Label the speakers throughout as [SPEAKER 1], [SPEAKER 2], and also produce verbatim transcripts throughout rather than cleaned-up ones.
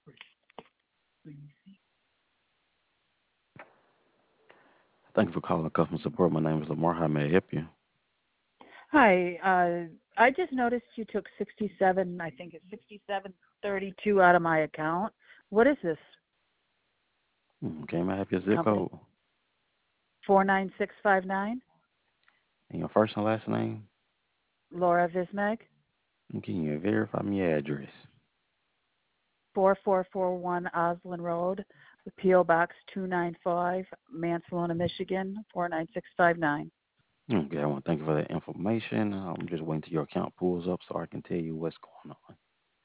[SPEAKER 1] Thank you for calling customer support. My name is Lamar. How may I help you?
[SPEAKER 2] Hi. Uh, I just noticed you took sixty-seven, I think it's sixty-seven thirty-two out of my account. What is this
[SPEAKER 1] Hmm, Okay, may I have your zip
[SPEAKER 2] company?
[SPEAKER 1] code
[SPEAKER 2] four nine six five nine,
[SPEAKER 1] and your first and last name?
[SPEAKER 2] Laura Vismeg,
[SPEAKER 1] And can you verify me your address?
[SPEAKER 2] four four four one Oslin Road, P O Box two nine five, Mansalona, Michigan, four nine six five nine.
[SPEAKER 1] Okay, I want to thank you for that information. I'm just waiting till your account pulls up so I can tell you what's going on.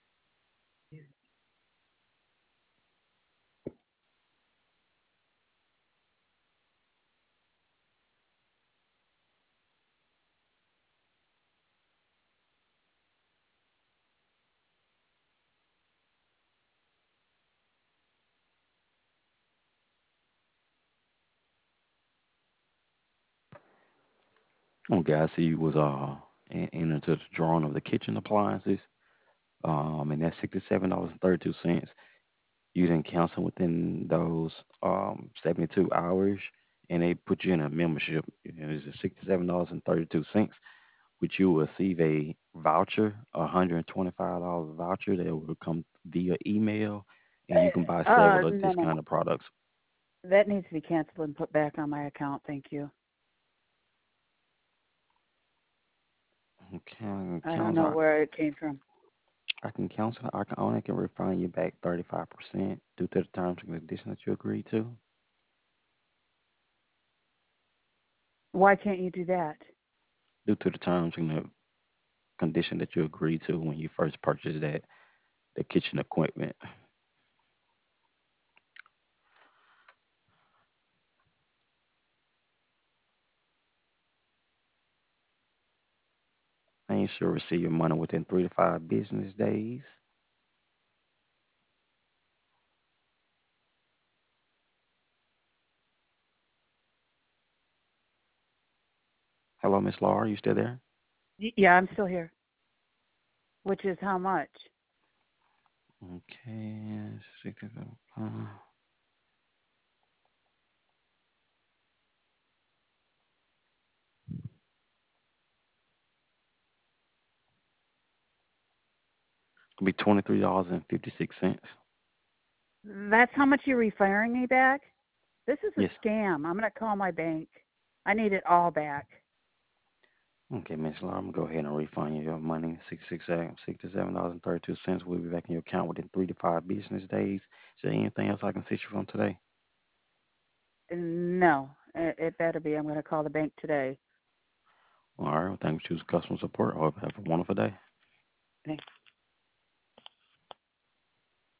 [SPEAKER 1] Okay, I see you was uh en- entered to the drawing of the kitchen appliances. Um, and that's sixty-seven dollars and thirty-two cents. You didn't cancel within those um seventy-two hours, and they put you in a membership. And it's sixty-seven dollars and thirty-two cents, which you will receive a voucher, a one hundred twenty-five dollars voucher that will come via email, and you can buy
[SPEAKER 2] Uh,
[SPEAKER 1] several of
[SPEAKER 2] no, no, no.
[SPEAKER 1] discounted products.
[SPEAKER 2] That needs to be canceled and put back on my account. Thank you.
[SPEAKER 1] Okay, I can
[SPEAKER 2] I don't know
[SPEAKER 1] cancel.
[SPEAKER 2] where it came from.
[SPEAKER 1] I can cancel. I can only can refund you back thirty-five percent due to the terms and conditions that you agreed to.
[SPEAKER 2] Why can't you do that?
[SPEAKER 1] Due to the terms and the condition that you agreed to when you first purchased that the kitchen equipment. And you should receive your money within three to five business days. Hello, Miss Laura, you still there?
[SPEAKER 2] Y- Yeah, I'm still here. Which is how much?
[SPEAKER 1] Okay, sixty-seven. Uh, it'll be twenty-three dollars and fifty-six cents.
[SPEAKER 2] That's how much you're referring me back? This is
[SPEAKER 1] Yes.
[SPEAKER 2] a scam. I'm going to call my bank. I need it all back.
[SPEAKER 1] Okay, Miss Laura, I'm gonna go ahead and refund you your money. Sixty-six, sixty-seven dollars and thirty-two cents will be back in your account within three to five business days. Is there anything else I can assist you from today?
[SPEAKER 2] No, it, it better be. I'm going to call the bank today.
[SPEAKER 1] All right. Well, thank you for choosing customer support. I hope you have a wonderful day.
[SPEAKER 2] Thanks.